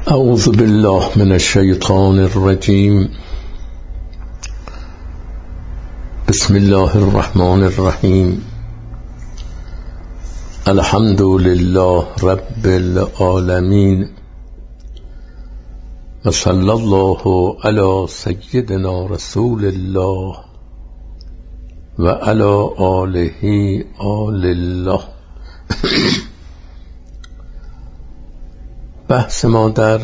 اعوذ بالله من الشیطان الرجیم. بسم الله الرحمن الرحیم. الحمد لله رب العالمین و صلی الله علی سیدنا رسول الله و علی آله آل الله. بحث ما در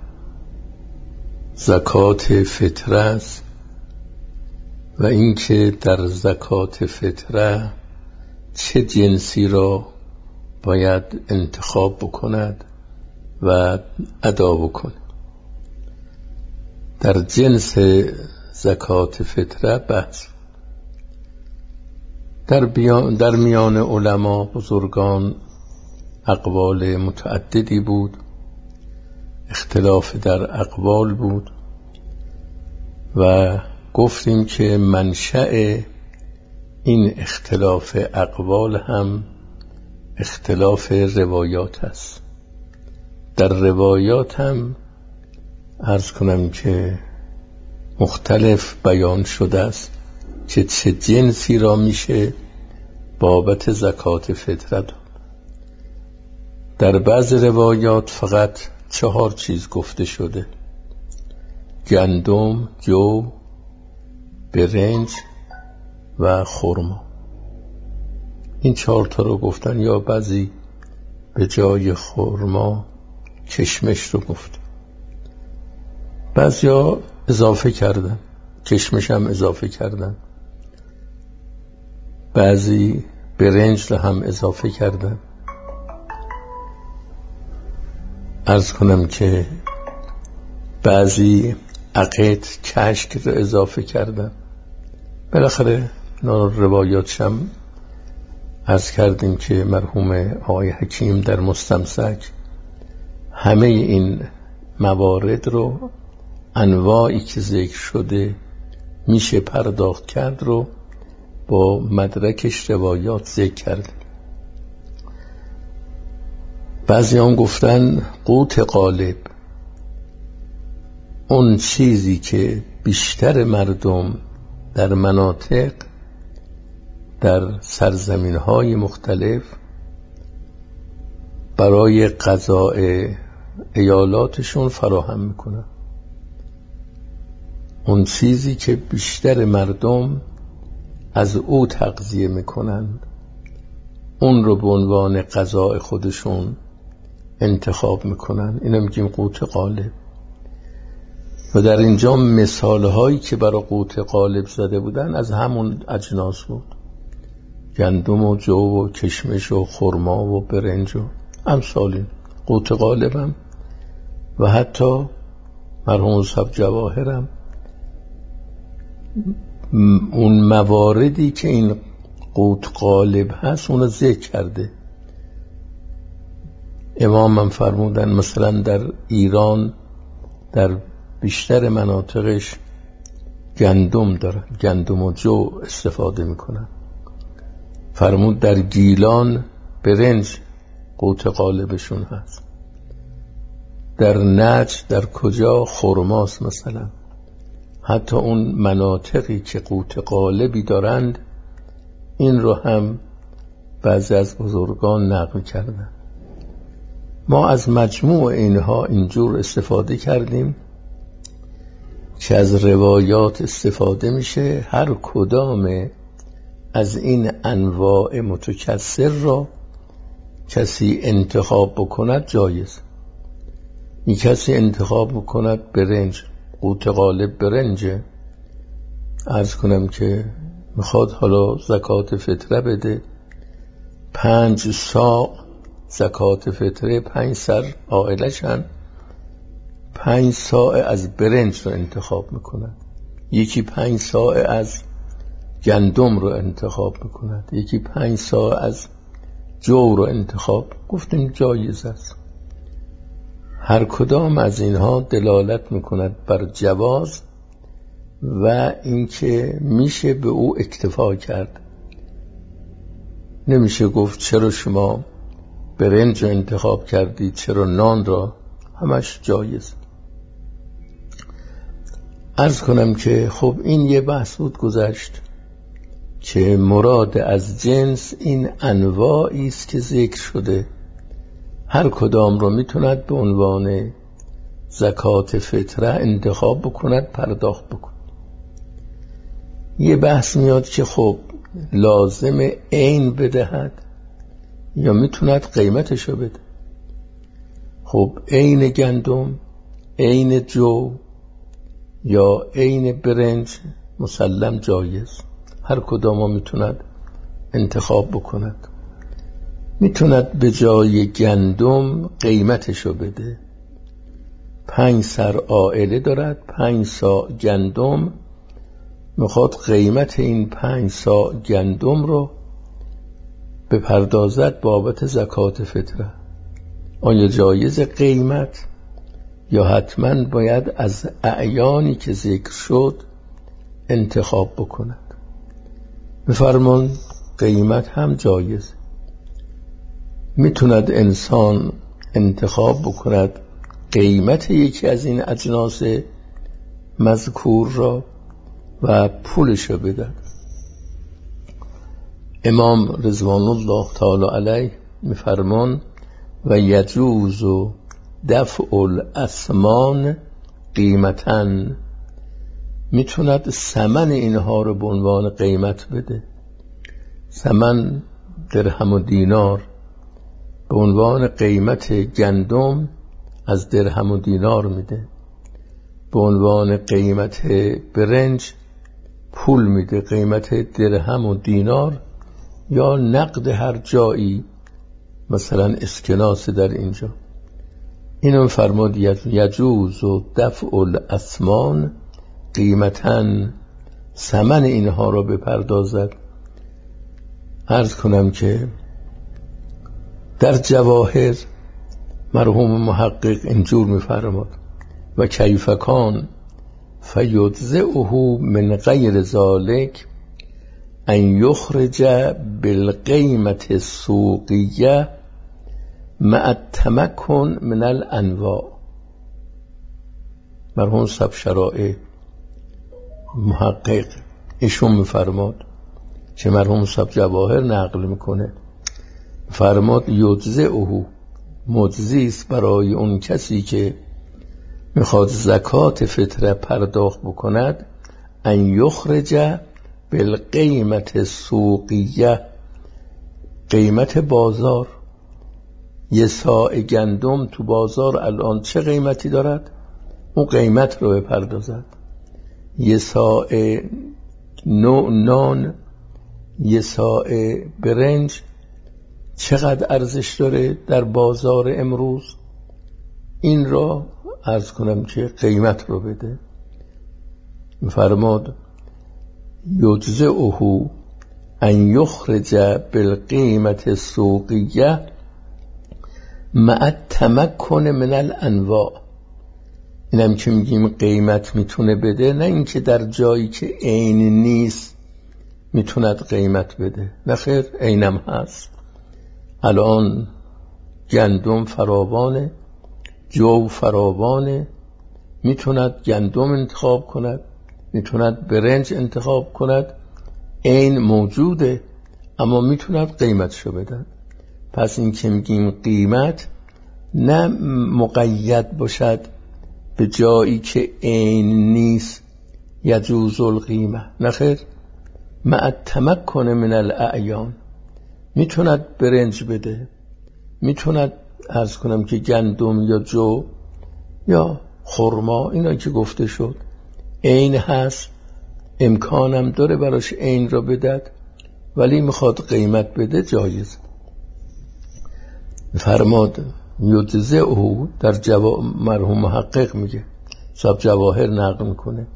زکات فطره است و اینکه در زکات فطره چه جنسی را باید انتخاب بکند و ادا بکند. در جنس زکات فطره بحث در میان علما بزرگان اقوال متعددی بود، اختلاف در اقوال بود و گفتیم که منشأ این اختلاف اقوال هم اختلاف روایات است. در روایات هم عرض کنم که مختلف بیان شده است که چه جنسی را میشه بابت زکات فطره داد. در بعض روایات فقط 4 چیز گفته شده: گندم، جو، برنج و خرما. این 4 تا رو گفتن، یا بعضی به جای خرما کشمش رو گفت، بعضیا اضافه کردن، کشمش هم اضافه کردن، بعضی برنج رو هم اضافه کردن. عرض کنم که بعضی عقد کشک رو اضافه کردن. بالاخره روایاتش هم عرض کردیم که مرحوم آقای حکیم در مستمسک همه این موارد رو، انواعی که ذکر شده میشه پرداخت کرد، رو با مدرکش روایات ذکر کرده. بعضی هم گفتن قوت غالب، اون چیزی که بیشتر مردم در مناطق، در سرزمین‌های مختلف برای غذای ایالاتشون فراهم میکنن، اون چیزی که بیشتر مردم از او تغذیه میکنن، اون رو به عنوان غذای خودشون انتخاب میکنن. اینو میگیم قوت غالب. و در اینجا مثال هایی که برای قوت غالب زده بودن از همون اجناس بود: گندم و جو و کشمش و خرما و برنج و امثال قوت غالب هم. و حتی مرحوم صاحب جواهرم اون مواردی که این قوت غالب هست اون رو ذکر کرده. امام هم فرمودن مثلا در ایران در بیشتر مناطقش گندم دارن، گندم و جو استفاده میکنن. فرمود در گیلان برنج قوت غالبشون هست، در نجد در کجا خرماست مثلا. حتی اون مناطقی که قوت غالبی دارند این رو هم بعضی از بزرگان نقل کردن. ما از مجموع اینها اینجور استفاده کردیم که از روایات استفاده میشه هر کدام از این انواع متکثر را کسی انتخاب بکند جایز. این کسی انتخاب بکند برنج، قوت غالب برنجه، عرض کنم که میخواد حالا زکات فطره بده، 5 صاع زکات فطره، 5 سر عائلشن، 5 صاع از برنج رو انتخاب میکنند، یکی 5 صاع از گندم رو انتخاب میکند، یکی 5 صاع از جو رو انتخاب. گفتیم جایز است. هر کدام از اینها دلالت میکند بر جواز و اینکه میشه به او اکتفا کرد. نمیشه گفت چرا شما برنج رو انتخاب کردید، چرا نان را همش جایز. عرض کنم که خب این یه بحث بود گذشت که مراد از جنس این انواعی است که ذکر شده، هر کدام رو میتوند به عنوان زکات فطره انتخاب بکند، پرداخت بکند. یه بحث میاد که خب لازم عین بدهد یا میتوند قیمتشو بده. خب عین گندم، عین جو یا عین برنج مسلم جایز، هر کدام میتوند انتخاب بکند. میتوند به جای گندم قیمتشو بده. 5 سر عائله دارد، 5 صاع گندم، میخواد قیمت این 5 صاع گندم رو بپردازد بابت زکات فطره. آیا جایز قیمت یا حتما باید از اعیانی که ذکر شد انتخاب بکند؟ بفرمان قیمت هم جایز. میتوند انسان انتخاب بکند قیمت یکی از این اجناس مذکور را و پولش رو بدهد. امام رضوان الله تعالی علیه میفرمان و یجوز دفع الاسمان قیمتن، میتوند ثمن اینها رو به عنوان قیمت بده. ثمن درهم و دینار، به عنوان قیمت گندم از درهم و دینار میده، به عنوان قیمت برنج پول میده، قیمت درهم و دینار یا نقد هر جایی، مثلا اسکناس در اینجا. اینو فرمود یجوز و دفع الاسمان قیمتن، ثمن اینها رو بپردازد. عرض کنم که در جواهر مرحوم محقق اینجور میفرماد و کیف کان فیجزئه من غیر ذلک ان یخرج بالقیمت السوقیه مع التمکن من الانواع. مرحوم صاحب شرائع محقق ایشون میفرماد که مرحوم صاحب جواهر نقل میکنه، فرماد یجزئه، مجزی است برای اون کسی که میخواد زکات فطره پرداخت بکند، ان یخرج بالقیمت السوقیه، قیمت بازار. یه صاع گندم تو بازار الان چه قیمتی دارد؟ اون قیمت رو بپردازد. یه صاع نان، یه صاع برنج چقدر ارزش داره در بازار امروز؟ این را عرض کنم که قیمت رو بده. فرماد یجزئه ان یخرج بالقیمت السوقیه مع التمکن من الانواع. اینم که میگیم قیمت میتونه بده، نه اینکه در جایی که عین نیست میتوند قیمت بده، نه خیر، عینم هست. الان گندم فراوانه، جو فراوانه، میتوند گندم انتخاب کند، میتوند برنج انتخاب کند، عین موجوده، اما میتوند قیمتشو بدن. پس این که میگیم قیمت نه مقید باشد به جایی که عین نیست یجوز القیمه، نه خیر، مع التمکن من الاعیان. میتوند برنج بده، میتوند عرض کنم که گندم یا جو یا خرما، اینا که گفته شد عین هست، امکانم داره براش عین را بدد، ولی میخواد قیمت بده، جایز. فرماد یجزئه، در مرحوم محقق میگه، صاحب جواهر نقل میکنه،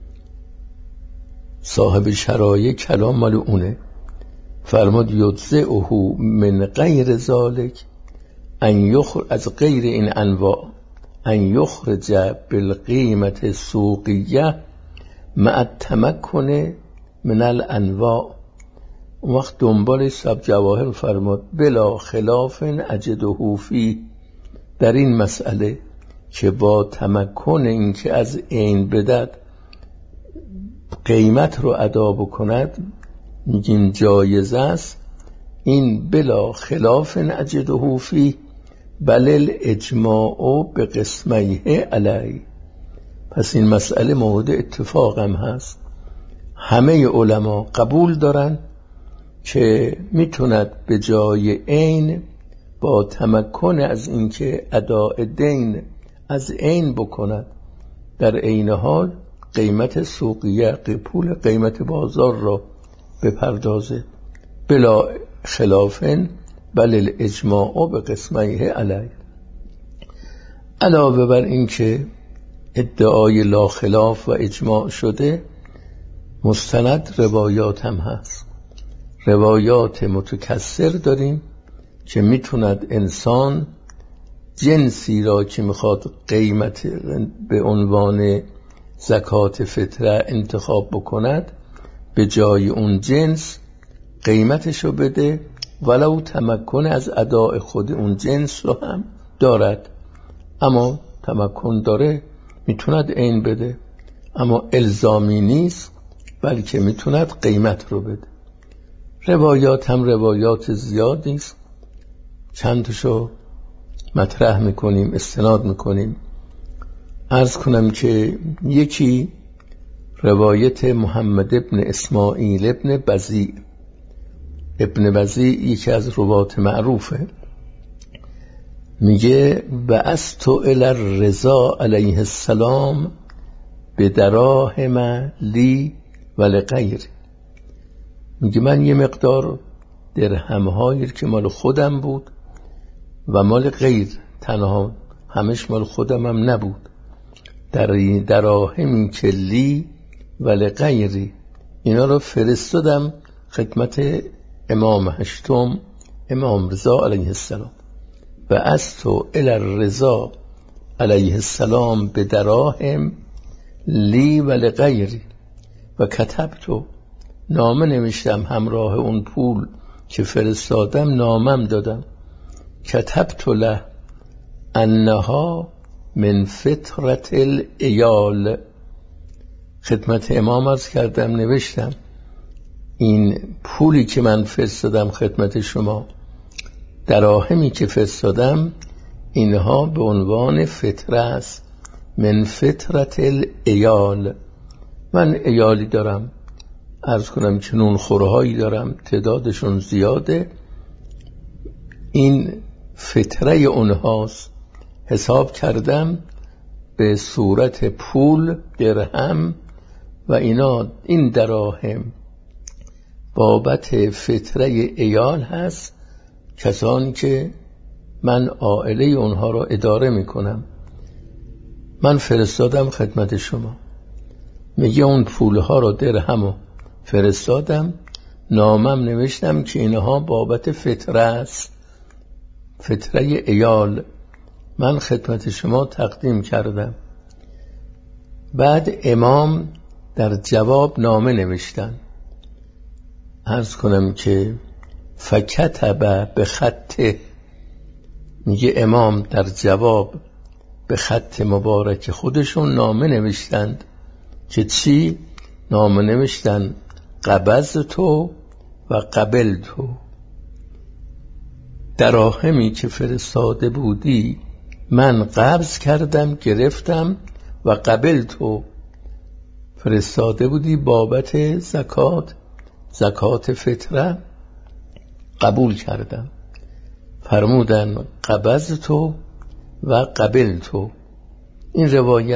صاحب شرایع کلام مال اونه. فرماد یجزئه من غیر ذلک ان یخرج، از غیر این انواع، ان یخرج بالقیمت السوقیه مع التمکن من الانواع. اون وقت دنبال صاحب جواهر فرماد بلا خلاف اجده فی، در این مسئله که با تمکن این که از عین بدد قیمت رو ادا بکند میگیم جایز است، این بلا خلاف نجده فی بل الاجماع به قسمیه علی. پس این مسئله مورد اتفاق هم هست، همه علما قبول دارن که میتوند به جای عین با تمکن از اینکه اداء دین از عین بکند در عین حال قیمت سوقیه پول قیمت بازار را بپردازه بلا خلافن بل الاجماع به قسمیه علی. علاوه بر این که ادعای لا خلاف و اجماع شده، مستند روایات هم هست، روایات متکثر داریم که میتوند انسان جنسی را که میخواد قیمت به عنوان زکات فطره انتخاب بکند به جای اون جنس قیمتشو بده، ولو تمکن از اداء خود اون جنس رو هم دارد، اما تمکن داره میتوند عین بده، اما الزامی نیست، بلکه میتوند قیمت رو بده. روایات هم روایات زیادی است، چندشو مطرح میکنیم، استناد میکنیم. عرض کنم که یکی روایت محمد ابن اسماعیل ابن بزیع. ابن بزیع یکی از روات معروفه، میگه بعثت الی الرضا علیه السلام به دراهم لی و لغیر. میگه من یه مقدار درهم‌هایی که مال خودم بود و مال غیر، تنها همش مال خودم هم نبود، در دراهمی که لی و لغیری اینا رو فرستادم خدمت امام هشتم امام رضا علیه السلام. بعثت الی الرضا علیه السلام به دراهم لی و لغیری و کتبت، نامه نوشتم همراه اون پول که فرستادم، نامم دادم، کتبت له انها من فطرت العیال. خدمت امام عرض کردم، نوشتم این پولی که من فرستادم خدمت شما، دراهمی که فرستادم، اینها به عنوان فطره است، من فطرت العیال. من عیالی دارم، عرض کنم که نونخورهایی دارم، تعدادشون زیاده، این فطره اونهاست. حساب کردم به صورت پول، درهم و اینا، این دراهم بابت فطره عیال هست، کسانی که من عائله اونها را اداره میکنم. من فرستادم خدمت شما. میگه اون پولها را درهم فرستادم، نامم نوشتم که اینها بابت فطره است، فطره عیال، من خدمت شما تقدیم کردم. بعد امام در جواب نامه نوشتن، عرض کنم که فکتب به خط، میگه امام در جواب به خط مبارک خودشون نامه نوشتند که چی؟ نامه نوشتن قبضتو و قبلتو، دراهمی که فرستاده بودی من قبض کردم، گرفتم، و قبلتو فرستاده بودی بابت زکات فطره، قبول کردم. فرمودن قبضتو و قبلتو. این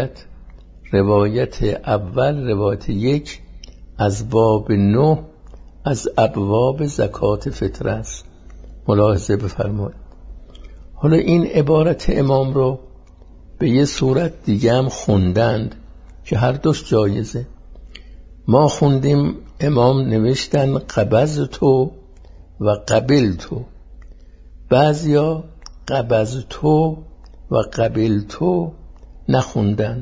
روایت اول، روایت 1 از باب 9 از ابواب زکات فطره است، ملاحظه بفرمایید. حالا این عبارت امام رو به یه صورت دیگه هم خوندند که هر دوش جایزه. ما خوندیم امام نوشتن قبضتو و قبلتو، بعضیا قبضتو و قبلتو نخوندن،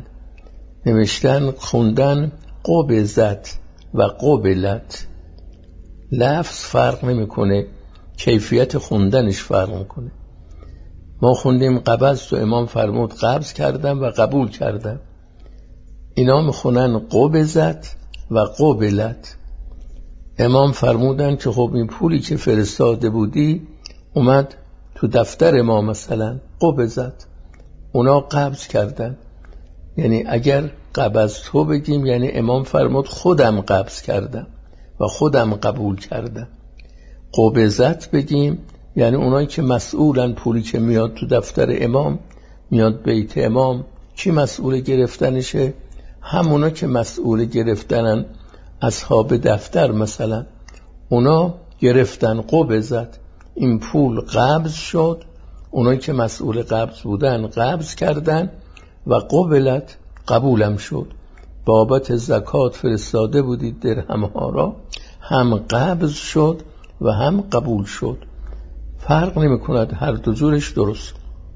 خوندن قبضت و قبلت. لفظ فرق نمیکنه، کیفیت خوندنش فرق میکنه. ما خوندیم قبض و امام فرمود قبض کردم و قبول کردم. اینا میخونن قبضت و قبلت. امام فرمودن که خب این پولی که فرستاده بودی اومد تو دفتر ما، مثلا قبضت، اونا قبض کردن. یعنی اگر قبض تو بگیم یعنی امام فرمود خودم قبض کردم و خودم قبول کردم. قبضت بگیم یعنی اونایی که مسئولن، پولی که میاد تو دفتر امام، میاد بیت امام، کی مسئول گرفتنشه؟ همونا که مسئول گرفتنن، اصحاب دفتر مثلا، اونا گرفتن. قبضت، این پول قبض شد، اونایی که مسئول قبض بودن قبض کردن و قبلت، قبولم شد. بابت زکات فرستاده بودید درهم‌ها را، هم قبض شد و هم قبول شد. فرق نمی کند، هر دو جورش درست.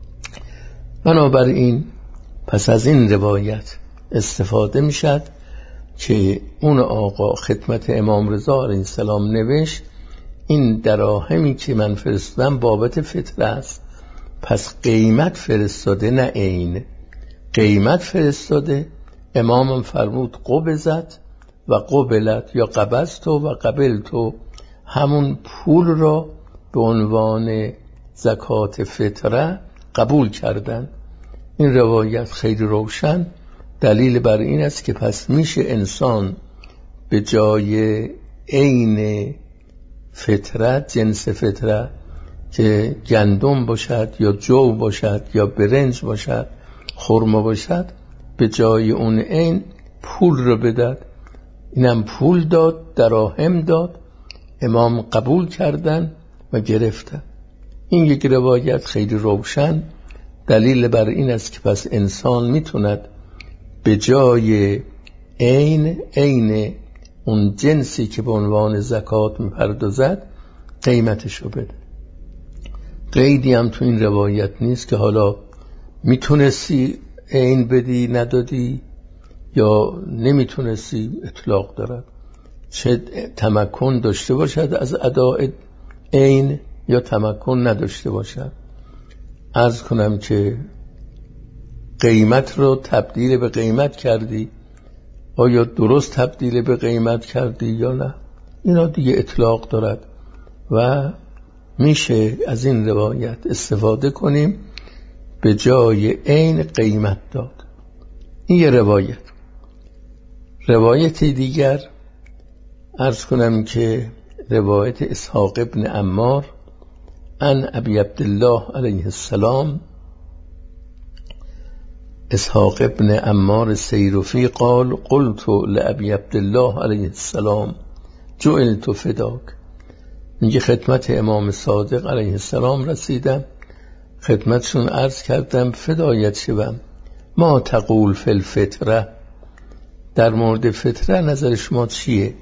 بنابراین پس از این روایت استفاده می شد که اون آقا خدمت امام رضا علیه السلام نوشت این دراهمی که من فرستادم بابت فطره است، پس قیمت فرستاده نه عین، قیمت فرستاده. امامم فرمود قبضت و قبلت، یا قبضتو و قبلتو، همون پول را به عنوان زکات فطره قبول کردن. این روایت خیلی روشن دلیل بر این است که پس میشه انسان به جای عین فطرت، جنس فطره که گندم باشد یا جو باشد یا برنج باشد، خرما باشد، به جای اون عین پول رو بداد. اینم پول داد، دراهم داد، امام قبول کردن و گرفتن. این یک روایت خیلی روشن دلیل بر این است که پس انسان میتوند به جای عین اون جنسی که به عنوان زکات میپردازد قیمتشو بده. قیدی هم تو این روایت نیست که حالا میتونستی عین بدی ندادی یا نمیتونستی، اطلاق دارد. چه تمکن داشته باشد از اداء عین یا تمکن نداشته باشد. عرض کنم که قیمت رو تبدیل به قیمت کردی، آیا درست تبدیل به قیمت کردی یا نه، اینا دیگه اطلاق دارد و میشه از این روایت استفاده کنیم به جای عین قیمت داد. این یه روایت دیگر عرض کنم که روایت اسحاق ابن عمار عن ابی عبدالله علیه السلام. اسحاق ابن عمار سیرفی قال قلت لابی عبدالله علیه السلام جعلت فداک. میگه خدمت امام صادق علیه السلام رسیدم، خدمتشون عرض کردم فدایت شوم. ما تقول فی الفطره، در مورد فطره نظر شما چیه؟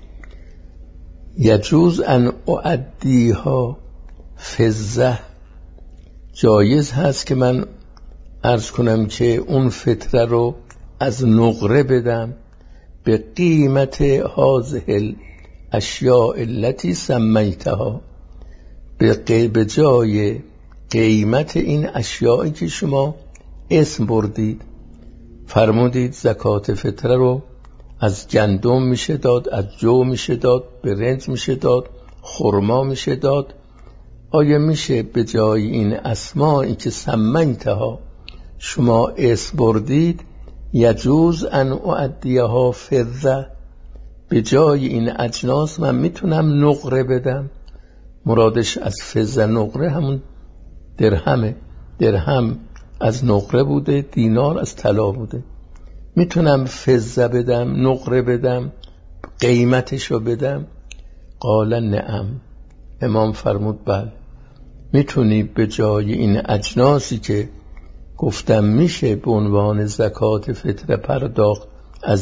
یجوز ان اعدیها فضه، جایز هست که من عرض کنم که اون فطره رو از نقره بدم به قیمت هذه الاشیاء التي سمیتها، به جای قیمت این اشیایی که شما اسم بردید. فرمودید زکات فطره رو از گندم میشه داد، از جو میشه داد، برنج میشه داد، خرما میشه داد. آیا میشه به جای این اسمایی که سمیتها شما اسم بردید، یجوز ان اعدیها فضه، به جای این اجناس من میتونم نقره بدم؟ مرادش از فضه نقره همون درهمه، درهم از نقره بوده، دینار از طلا بوده. میتونم فضه بدم، نقره بدم، قیمتشو بدم؟ قال نعم، امام فرمود بله، میتونی به جای این اجناسی که گفتم میشه به عنوان زکات فطره پرداخت از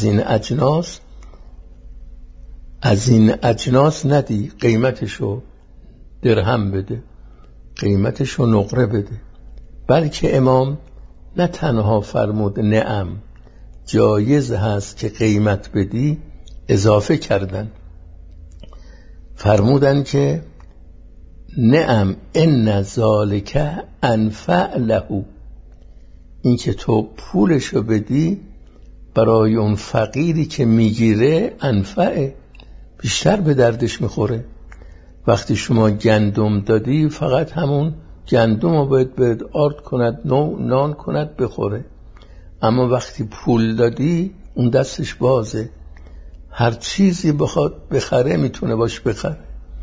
این اجناس ندی، قیمتشو درهم بده، قیمتشو نقره بده. بلکه امام نه تنها فرمود نعم جایز هست که قیمت بدی، اضافه کردن، فرمودن که نعم ان ذالک انفع له، این که تو پولشو بدی برای اون فقیری که میگیره انفعه، بیشتر به دردش میخوره. وقتی شما گندم دادی فقط همون گندم رو باید بهت آرد کند، نان کند بخوره، اما وقتی پول دادی اون دستش بازه، هر چیزی بخواد بخره میتونه باش بخره.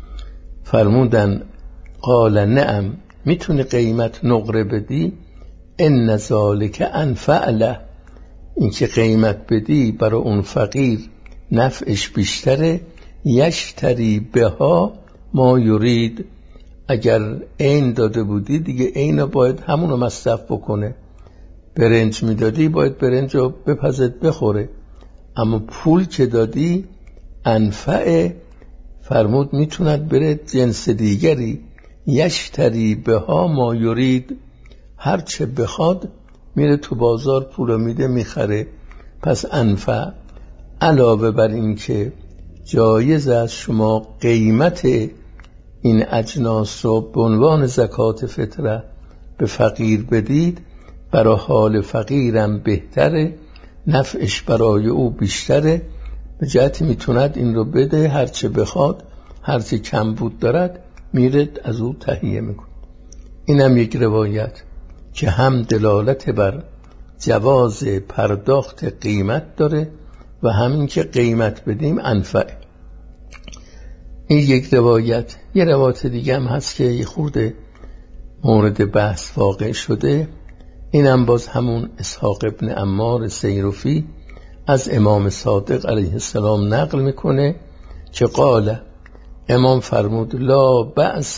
فرمودن قال نعم، میتونی قیمت نقره بدی، ان ذالک انفع له، این که قیمت بدی برای اون فقیر نفعش بیشتره، یشتری بها ما یرید، اگر عین داده بودی دیگه عین باید همونو مصرف بکنه، برنج میدادی باید برنج رو بپزد بخوره، اما پول که دادی انفع، فرمود میتوند بره جنس دیگری، یشتری بها ما یرید، هر چه بخواد میره تو بازار پول میده میخره، پس انفع. علاوه بر این که جایز است شما قیمت این اجناس رو به عنوان زکات فطره به فقیر بدید، برای حال فقیرم بهتره، نفعش برای او بیشتره، به جهتی میتوند این رو بده، هرچه بخواد، هرچه کم بود دارد میره از او تهیه میکن. اینم یک روایت که هم دلالت بر جواز پرداخت قیمت داره و همین که قیمت بدیم انفع. این یک روایت. یه روایت دیگه هم هست که یه خورده مورد بحث واقع شده، اینم باز همون اسحاق ابن عمار سیرفی از امام صادق علیه السلام نقل میکنه که قال، امام فرمود لا بأس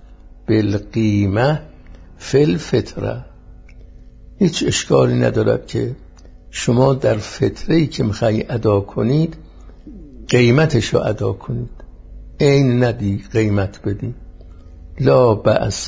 بالقیمه فی الفطره، هیچ اشکالی ندارد که شما در فطره‌ای که میخوایی ادا کنید قیمتشو ادا کنید، عین ندی قیمت بدی. لا بأس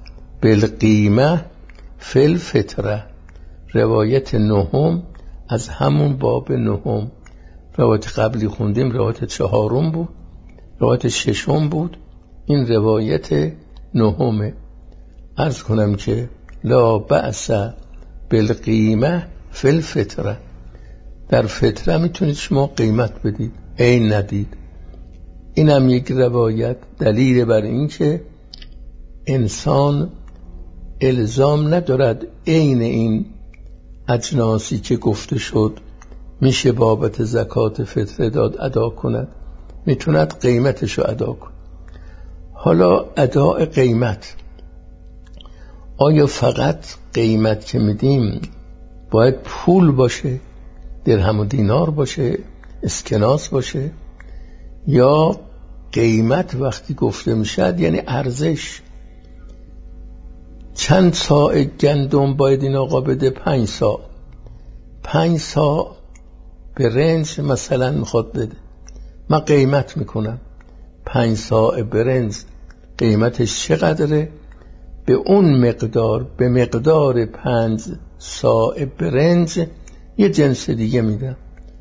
بالقیمه فی الفطره، روایت نهم از همون باب نهم. روایت قبلی خوندیم روایت چهارم بود، روایت ششم بود، این روایت نهمه. عرض کنم که لا بأس بالقیمه فی الفطره، در فطره میتونید شما قیمت بدید، عین ندید. اینم یک روایت دلیل بر این که انسان الزام ندارد عین این اجناسی که گفته شد میشه بابت زکات فطره داد ادا کند، میتوند قیمتشو ادا کند. حالا اداء قیمت، آیا فقط قیمت که میدیم باید پول باشه، درهم و دینار باشه، اسکناس باشه، یا قیمت وقتی گفته میشد یعنی ارزش؟ چند صاع گندم باید این آقا بده؟ 5 صاع. 5 صاع برنج مثلا میخواد بده، من قیمت میکنم 5 صاع برنج قیمتش چقدره، به اون مقدار، به مقدار 5 صاع برنج یه جنس دیگه میدم،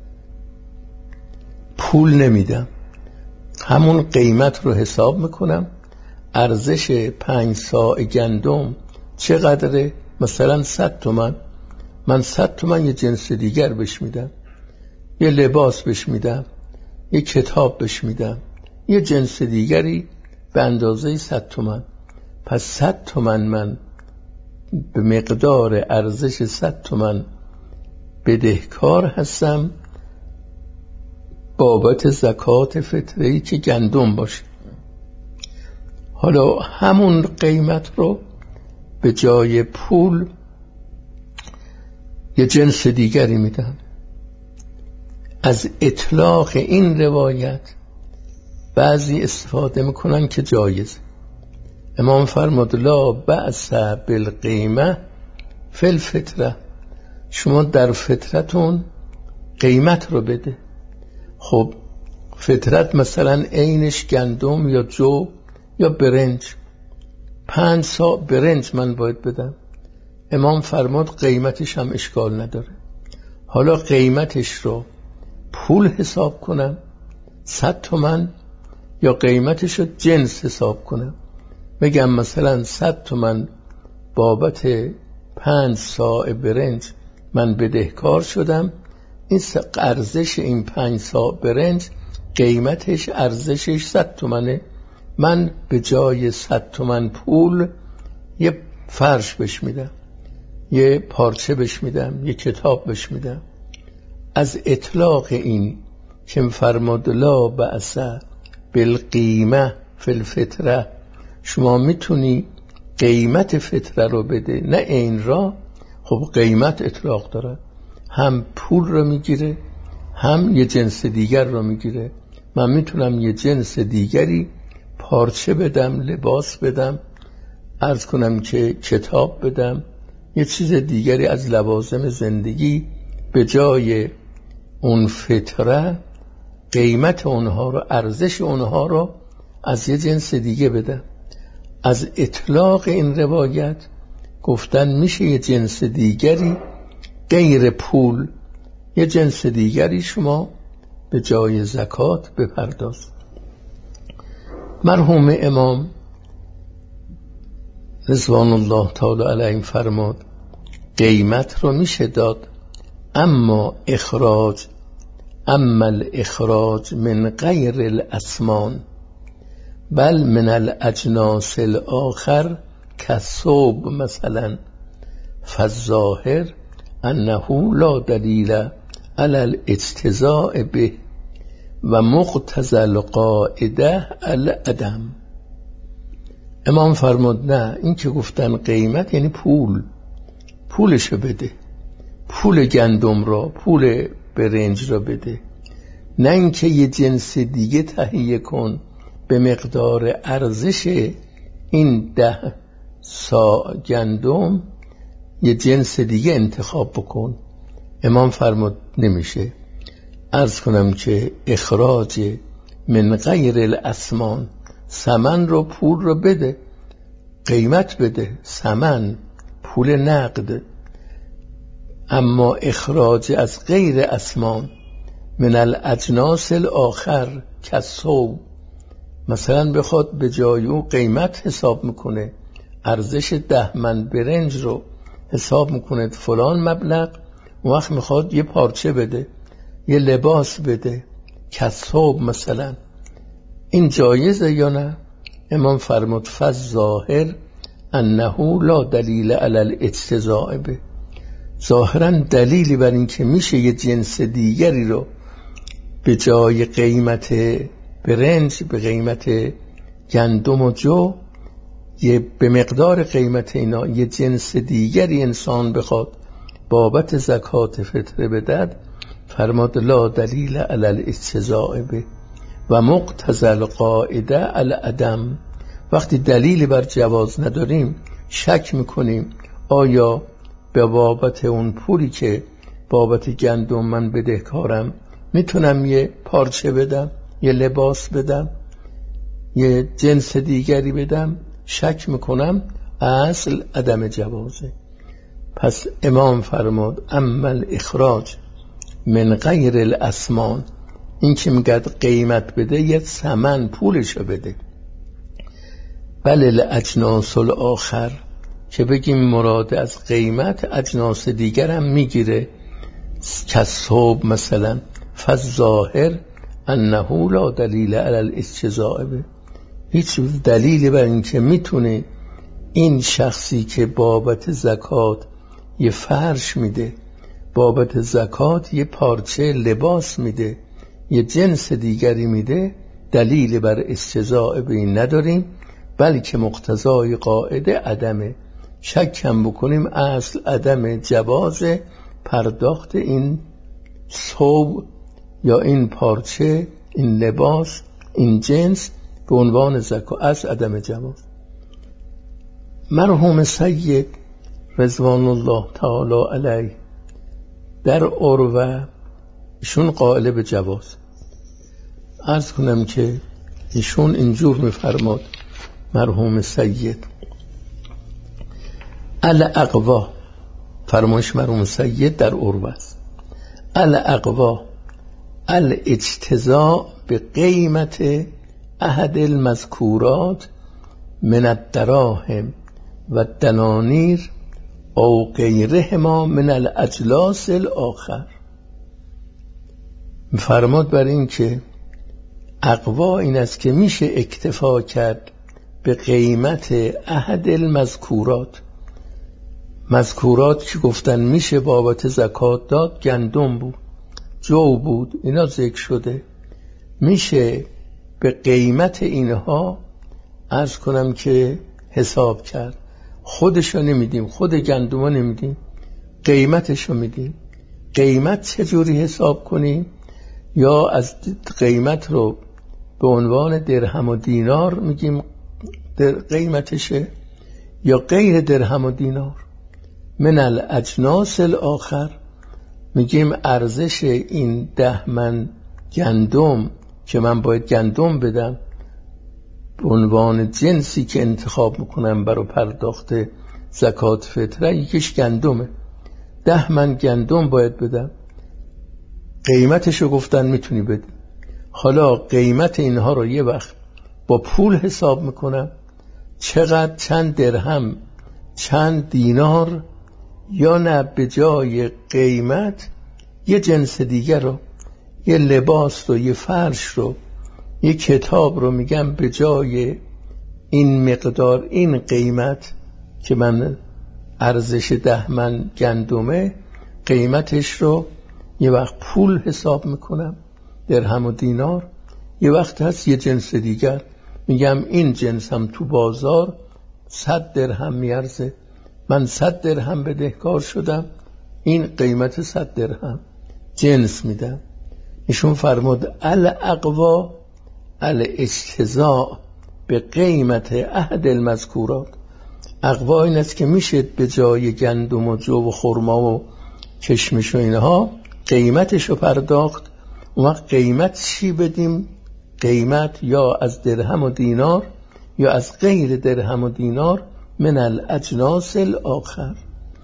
پول نمیدم، همون قیمت رو حساب میکنم، ارزش 5 صاع گندم چقدره؟ مثلا 100 تومن، من 100 تومن یه جنس دیگر بهش میدم، یه لباس بهش میدم، یه کتاب بهش میدم، یه جنس دیگری به اندازه 100 تومن. پس 100 تومن من به مقدار ارزش 100 تومن بدهکار هستم بابت زکات فطره‌ای که گندم باشه. حالا همون قیمت رو به جای پول یه جنس دیگری میدم. از اطلاق این روایت بعضی استفاده میکنن که جایز. امام فرمود لا بأس بالقیمه فی الفطره، شما در فطرتون قیمت رو بده. خب فطرت مثلا عینش گندم یا جو یا برنج، 5 صاع برنج من باید بدم، امام فرمود قیمتش هم اشکال نداره. حالا قیمتش رو پول حساب کنم 100 تومن یا قیمتش رو جنس حساب کنم؟ بگم مثلا 100 تومن بابت 5 صاع برنج من بدهکار شدم، این ارزش این 5 صاع برنج قیمتش ارزشش 100 تومنه، من به جای 100 تومن پول یه فرش بهش میدم، یه پارچه بهش میدم، یه کتاب بهش میدم. از اطلاق این که فرمود لا بأس بالقیمه فی الفطره، شما میتونی قیمت فطره رو بده نه این را. خب قیمت اطلاق داره، هم پول رو میگیره هم یه جنس دیگر رو میگیره. من میتونم یه جنس دیگری پارچه بدم، لباس بدم، عرض کنم که کتاب بدم، یه چیز دیگری از لوازم زندگی به جای اون فطره قیمت اونها رو، ارزش اونها رو از یه جنس دیگه بدم. از اطلاق این روایت گفتن میشه یه جنس دیگری غیر پول، یه جنس دیگری شما به جای زکات بپرداز. مرحوم امام رضوان الله تعالی علیه فرمود قیمت رو میشه داد، اما الاخراج من غیر الاسمان بل من الاجناس الاخر کالثوب مثلا، فالظاهر انه لا دلیل علی الاجتزاء به و مقتضی القاعده العدم. امام فرمود نه، این که گفتن قیمت یعنی پولشو بده، پول گندم را، پول برنج را بده، نه اینکه یه جنس دیگه تهیه کن به مقدار ارزش این 10 صاع گندم یه جنس دیگه انتخاب بکن. امام فرمود نمیشه. عرض کنم که اخراج من غیر الاسمان، ثمن رو، پول رو بده، قیمت بده، ثمن، پول نقد. اما اخراج از غیر اسمان من الاجناس الاخر کالثوب، مثلا بخواد به جای او قیمت حساب میکنه، ارزش 10 من برنج رو حساب میکنه فلان مبلغ، اون وقت میخواد یه پارچه بده، یه لباس بده کالثوب مثلا، این جایزه یا نه؟ امام فرمود فالظاهر انه لا دلیل علی الاجتزاء به، ظاهرا دلیلی بر این که میشه یه جنس دیگری رو به جای قیمت برنج به قیمت گندم و جو، یه به مقدار قیمت اینا یه جنس دیگری انسان بخواد بابت زکات فطره بدد، فرماد لا دلیل علی الاجتزاء به و مقتضی القاعده العدم. وقتی دلیلی بر جواز نداریم شک میکنیم آیا به بابت اون پولی که بابت گندم من بدهکارم میتونم یه پارچه بدم، یه لباس بدم، یه جنس دیگری بدم؟ شک میکنم، اصل عدم جوازه. پس امام فرمود اما الاخراج من غیر الاسمان، این که میگه قیمت بده یه ثمن پولشو بده، بل الاجناس الاخر، که بگیم مراد از قیمت اجناس دیگر هم میگیره کالثوب مثلا، فالظاهر انه لا دلیل علی الاجتزاء به، هیچ دلیلی بر این که میتونه این شخصی که بابت زکات یه فرش میده، بابت زکات یه پارچه لباس میده، یه جنس دیگری میده، دلیل بر اجتزاء به این نداریم، بلکه مقتضای قاعده عدمه. شک هم بکنیم اصل عدم جواز پرداخت این ثوب یا این پارچه، این لباس، این جنس به عنوان زکات، اصل عدم جواز. مرحوم سید رضوان الله تعالی علیه در عروه ایشون قائل به جواز. عرض کنم که ایشون اینجور میفرماد مرحوم سید الاقوا، فرمایش مرحوم سید در عروه است، الاقوا الاجتزاء به قیمت احد المذکورات من الدراهم و دنانیر او غیرهما من الاجلاس الاخر. فرمود بر این که اقوا این است که میشه اکتفا کرد به قیمت احد المذکورات. مذکورات که گفتن میشه بابت زکات داد، گندم بود، جو بود، اینا ذکر شده. میشه به قیمت اینها عرض کنم که حساب کرد. خودشو نمیدیم، خود گندمو نمیدیم، قیمتشو میدیم. قیمت چجوری حساب کنیم؟ یا از قیمت رو به عنوان درهم و دینار میگیم قیمتشه، یا غیر درهم و دینار. من الاجناس الاخر میگیم ارزش این 10 من گندم که من باید گندم بدم به عنوان جنسی که انتخاب میکنم برای پرداخت زکات فطره، یکیش گندمه. 10 من گندم باید بدم، قیمتشو گفتن میتونی بدی. حالا قیمت اینها رو یه وقت با پول حساب میکنم، چقدر، چند درهم، چند دینار، یا نه به جای قیمت یه جنس دیگر رو، یه لباس رو، یه فرش رو، یه کتاب رو میگم به جای این مقدار، این قیمت که من ارزش 10 من گندمه، قیمتش رو یه وقت پول حساب میکنم، درهم و دینار. یه وقت هست یه جنس دیگر میگم این جنس هم تو بازار 100 درهم میارزه، من 100 درهم بدهکار شدم، این قیمت 100 درهم جنس میدم. ایشون فرمود الاقوا الاجتزاء به قیمت احد المذکورات. اقوا این است که میشه به جای گندم و جو و خرما و کشمش و اینها قیمتشو پرداخت. اون وقت قیمت چی بدیم؟ قیمت یا از درهم و دینار یا از غیر درهم و دینار من الاجناس الاخر.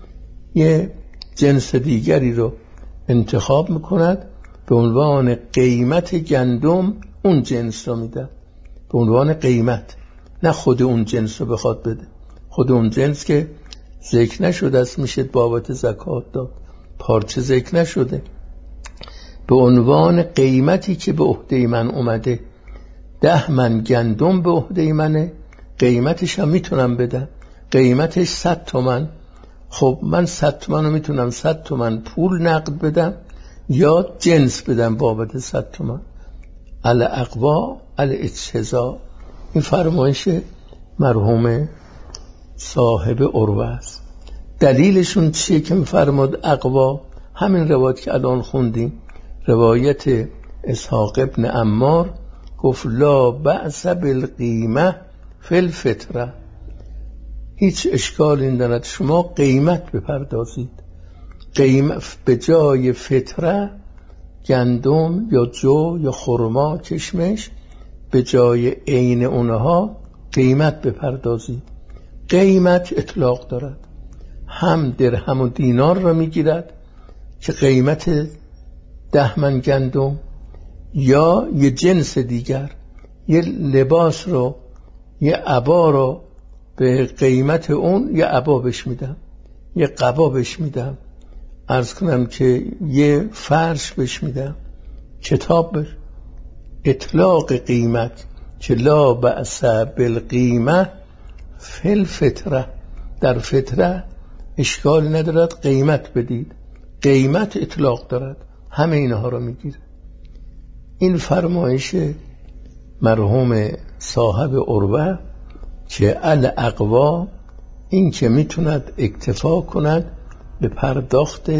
یه جنس دیگری رو انتخاب میکند به عنوان قیمت گندم، اون جنس رو میده به عنوان قیمت، نه خود اون جنس رو بخواد بده. خود اون جنس که ذکر نشده است میشه بابت زکات داد، پارچه ذکر نشده، به عنوان قیمتی که به عهده من اومده. 10 من گندم به عهده منه، قیمتش هم میتونم بدم، قیمتش 100 تومن. خب من 100 تومن رو میتونم 100 تومن پول نقد بدم یا جنس بدم بابت 100 تومن. الاقوا الاجتزاء. این فرمایش مرحوم صاحب عروه است. دلیلشون چیه که میفرماد اقوا؟ همین روایت که الان خوندیم، روایت اسحاق ابن عمار، گفت لا بأس بالقیمه فی الفطره. هیچ اشکالی ندارد شما قیمت بپردازید. قیمت به جای فطره، گندم یا جو یا خرما، کشمش، به جای عین اونها قیمت بپردازید. قیمت اطلاق دارد، هم درهم و دینار را میگیرد که قیمت 10 من گندم، یا یه جنس دیگر، یه لباس رو، یه عبا رو به قیمت اون یه عبا بهش میدم، یه قبا بهش میدم، عرض کنم که یه فرش بهش میدم، کتاب بهش. اطلاق قیمت که لا بأس بالقیمه فی الفطره، در فطره اشکال ندارد قیمت بدید، قیمت اطلاق دارد، همه اینها رو میگیره. این فرمایش مرحوم صاحب عروه که الاقوا، این که میتوند اکتفا کند به پرداخت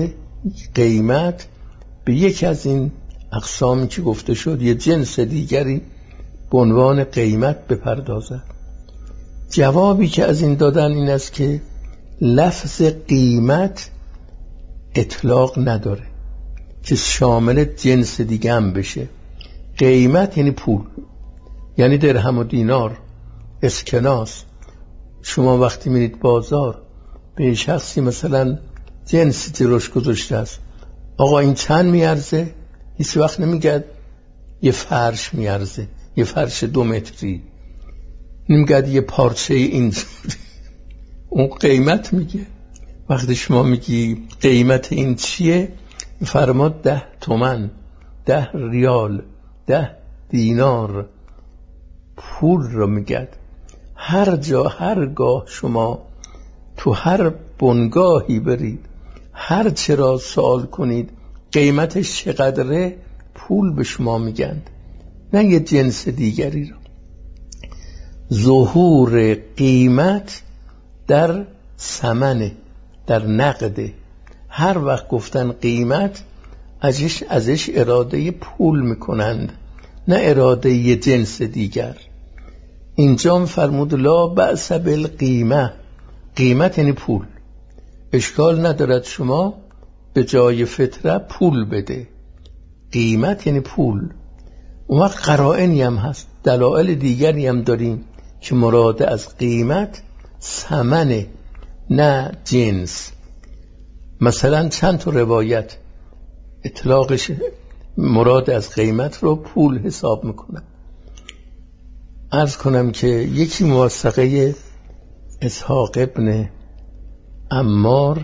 قیمت به یک از این اقسامی که گفته شد، یه جنس دیگری به عنوان قیمت بپردازد. جوابی که از این دادن این است که لفظ قیمت اطلاق نداره که شامل جنس دیگه هم بشه. قیمت یعنی پول، یعنی درهم و دینار، اسکناس. شما وقتی میرید بازار به شخصی مثلا جنسی جلوش گذاشته است، آقا این چند میارزه؟ هیچ وقت نمیگه یه فرش میارزه، یه فرش 2 متری، نمیگه یه پارچه این اون قیمت میگه. وقتی شما میگی قیمت این چیه، فرماد 10 تومن، 10 ریال، 10 دینار پول رو میگد. هر جا هرگاه شما تو هر بنگاهی برید، هر چرا سوال کنید قیمتش چقدره، پول به شما میگن، نه یه جنس دیگری رو. ظهور قیمت در ثمنه، در نقده. هر وقت گفتن قیمت ازش اراده پول میکنند، نه اراده یه جنس دیگر. اینجا فرمود لا بأس بالقیمه، قیمت یعنی پول. اشکال ندارد شما به جای فتره پول بده، قیمت یعنی پول. اون وقت قرائنی هم هست، دلائل دیگری هم داریم که مراد از قیمت ثمنه، نه جنس. مثلا چند تا روایت اطلاقش مراد از قیمت رو پول حساب میکنن. عرض کنم که یکی موثقه اسحاق ابن عمار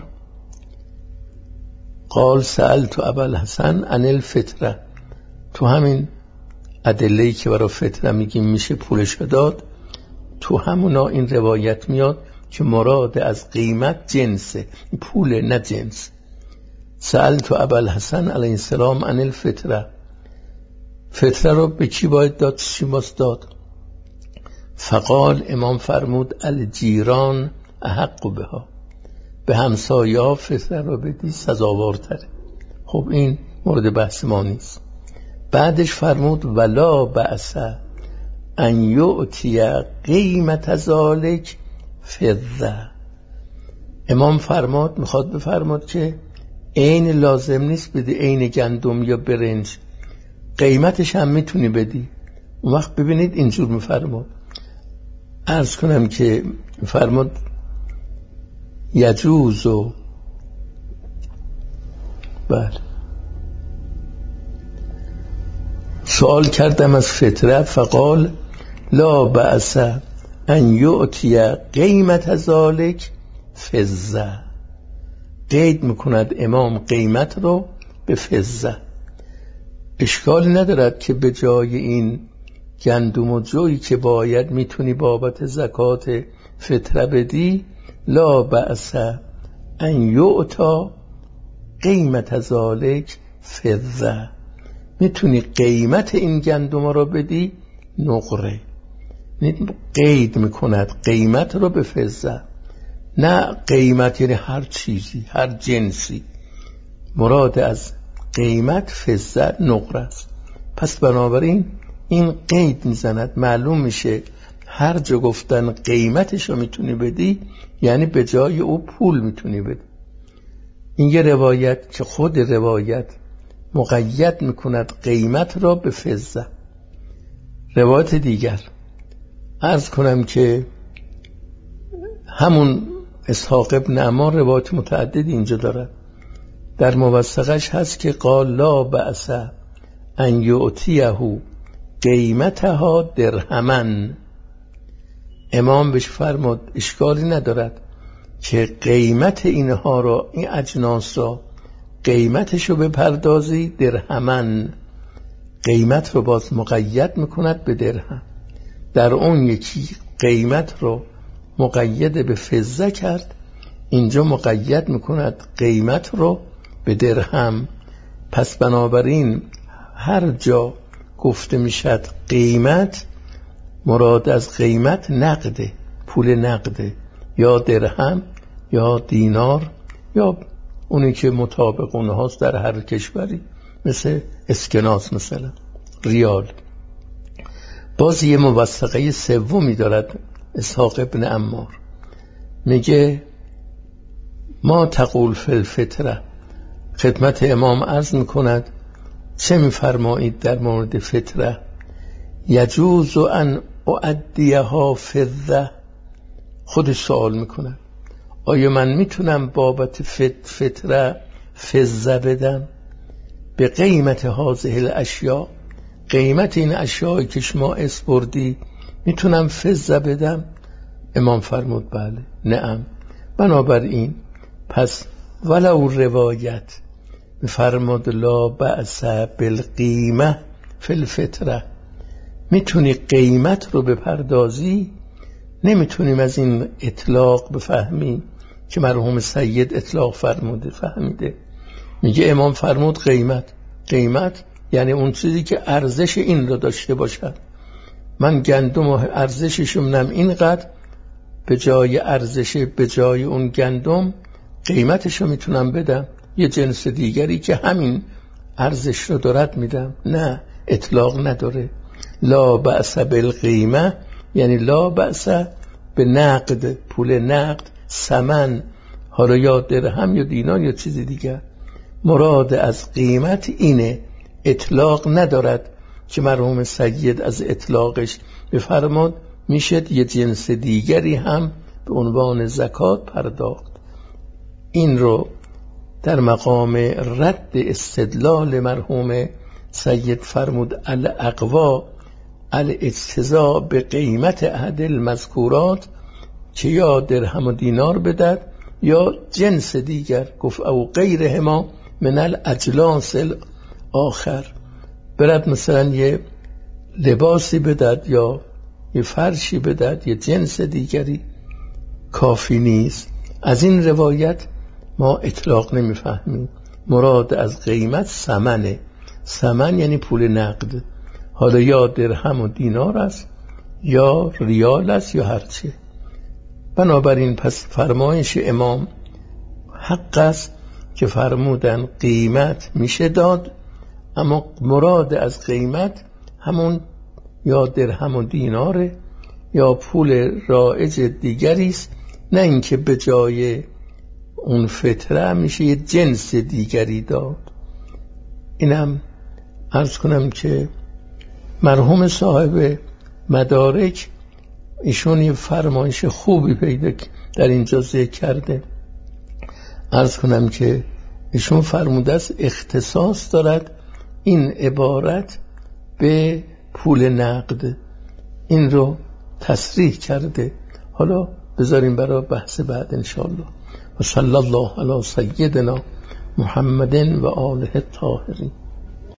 قال سألت ابا الحسن عن الفطره، تو همین ادله‌ای که برای فطره میگیم میشه پولش داد، تو همونا این روایت میاد که مراد از قیمت جنسه، پول نه جنس. سألت ابا الحسن علیه السلام عن الفطره، فطره رو به کی باید داد، چی باید داد؟ فقال، امام فرمود الجیران احق بها، به همسایه ها فطره رو بدی سزاوارتره. خب این مورد بحث ما نیست. بعدش فرمود ولا بأس ان یؤتی قیمت ذالک فضه. امام فرمود، میخواد بفرمود که عین لازم نیست بدی، عین گندم یا برنج، قیمتش هم میتونی بدی. اون وقت ببینید اینجور میفرمود. عرض کنم که فرمود یجوز و بله سوال کردم از فطره، فقال لا بأس ان یؤتی قیمت ذالک فضه. قید میکند امام قیمت رو به فضه. اشکالی ندارد که به جای این گندم و جویی که باید میتونی بابت زکات فطره بدی، لا بأس ان یؤتا قیمت ذالک فضه، میتونی قیمت این گندم رو بدی نقره. قید میکند قیمت رو به فضه، نه قیمت یعنی هر چیزی، هر جنسی. مراد از قیمت فضه نقره است. پس بنابراین این قید میزند، معلوم میشه هر جا گفتن قیمتش رو میتونی بدی یعنی به جای او پول میتونی بدی. این یه روایت که خود روایت مقید میکند قیمت را به فضه. روایت دیگر عرض کنم که همون اسحاق ابن عمار روایت متعدد اینجا دارد. در موثقش هست که قال لا بأس ان یؤتیه قیمتها درهمن. امام بهش فرمود اشکالی ندارد که قیمت اینها را، این اجناس را، قیمتشو بپردازی درهمن. قیمت رو باز مقید میکند به درهم. در اون یکی قیمت رو مقید به فضه کرد، اینجا مقید میکند قیمت رو به درهم. پس بنابراین هر جا گفته میشد قیمت، مراد از قیمت نقده، پول نقده، یا درهم یا دینار یا اونی که مطابق اونهاست در هر کشوری، مثل اسکناس مثلا ریال. باز یه موثقه سومی دارد اسحاق ابن عمار، میگه ما تقول فی الفطره. خدمت امام عرض میکند چه میفرمایید در مورد فطره؟ یجوز ان اؤدیها فضه. خودش سوال میکند آیا من میتونم بابت فطره فضه بدم؟ به قیمت هذه الاشیاء، قیمت این اشیایی که شما اسپردی میتونم فضه بدم؟ امام فرمود بله. نعم. بنابراین پس ولو روایت فرمود لا بأس بالقیمه فی الفطره، میتونی قیمت رو بپردازی. نمیتونیم از این اطلاق بفهمیم که مرحوم سید اطلاق فرموده، فهمیده. میگه امام فرمود قیمت یعنی اون چیزی که ارزش این رو داشته باشد. من گندم و ارزششو میدم اینقدر، به جای ارزش، به جای اون گندم قیمتشو میتونم بدم. یه جنس دیگری که همین ارزش رو دارد میدم. نه، اطلاق نداره. لا بأس بالقیمه یعنی لا بأس به نقد، پول نقد، ثمن، حالا یا درهم یا دینار یا چیزی دیگر. مراد از قیمت اینه، اطلاق ندارد که مرحوم سید از اطلاقش بفرماد میشد یه جنس دیگری هم به عنوان زکات پرداخت. این رو در مقام رد استدلال مرحوم سید فرمود الاقوا الاجتزاء به قیمت احد المذکورات، که یا درهم و دینار بدد یا جنس دیگر. گفت او غیرهما من الاجلاس آخر، برد مثلا یه لباسی بدد یا یه فرشی بدد، یه جنس دیگری، کافی نیست. از این روایت ما اطلاق نمیفهمیم. مراد از قیمت ثمنه. ثمن یعنی پول نقد، حالا یا درهم و دینار است یا ریال است یا هرچه. بنابراین پس فرمایش امام حق است که فرمودن قیمت میشه داد، اما مراد از قیمت همون یا درهم و دیناره یا پول رایج دیگری است، نه اینکه به جای اون فطره میشه یه جنس دیگری داد. اینم عرض کنم که مرحوم صاحب مدارک ایشون یه فرمایش خوبی پیدا در اینجا ذکر کرده. عرض کنم که ایشون فرموده است اختصاص دارد این عبارت به پول نقد، این رو تصریح کرده. حالا بذاریم برای بحث بعد انشاءالله. و صلی الله علی سیدنا محمد و آله الطاهرین.